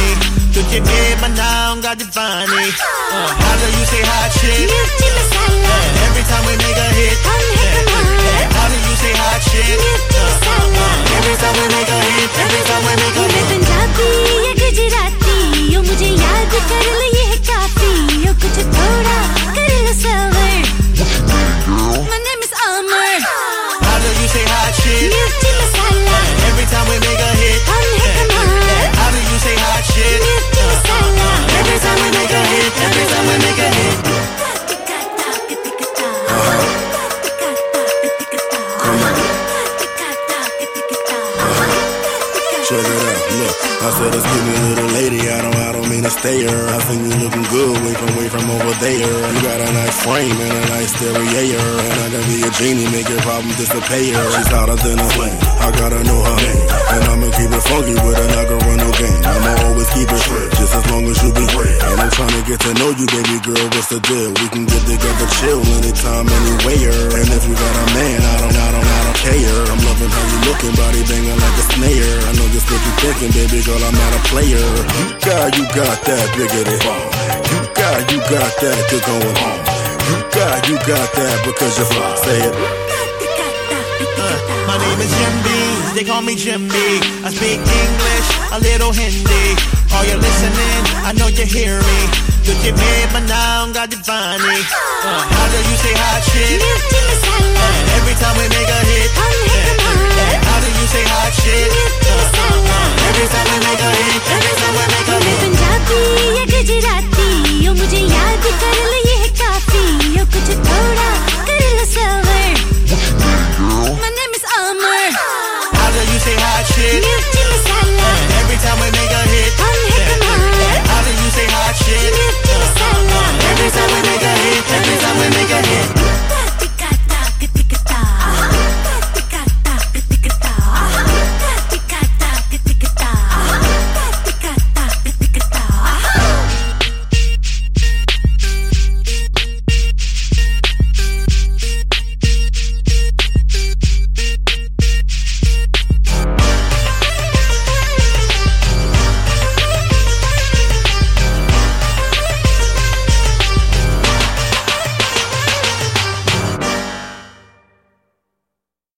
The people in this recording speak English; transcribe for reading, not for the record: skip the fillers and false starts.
तुझे बनाऊंगा दीवानी. How do you say hot shit? Mirchi masala. Every time we make a hit. How do you say hot shit? Mirchi masala. Every time we make a hit. Every time we make a मैं hit. Punjabi या गुजराती, यो मुझे याद कर लो ये है काफी, यो कुछ थोड़ा कर लो सबर. My name is Amar. How do you say hot shit? Mirchi masala. Every time we make a hit. हम है कमाल. How do you say hot shit? Mirchi masala. Every time we make a hit. Every time we make a hit. Check it out, look. I said, excuse me, little lady, I don't mean to stay here. I think you looking good, way from over there. You got a nice frame and a nice stereo, and I can be a genie, make your problems disappear. She's hotter than a flame, I gotta know her name, and I'ma keep it funky, but I'm not gonna run no game. I'ma always keep it straight, just as long as you be great. And I'm trying to get to know you, baby girl, what's the deal? We can get together, chill anytime, anywhere. And if you got a man, I don't care. I'm loving how you looking, body banging like a snare. I know just what you thinking, baby girl, I'm not a player. You got that biggity bomb. You got that good going on. You got that because you're fly. Say it. My name is Jim B, they call me Jim B. I speak English, a little Hindi. Are you listening? I know you hear me. तुझे बनाऊंगा दीवानी. How do you say hot shit? Mirchi masala. Every time we make a hit. हम है कमाल. How do you say hot shit? Mirchi masala. Every time we make a hit. Every time we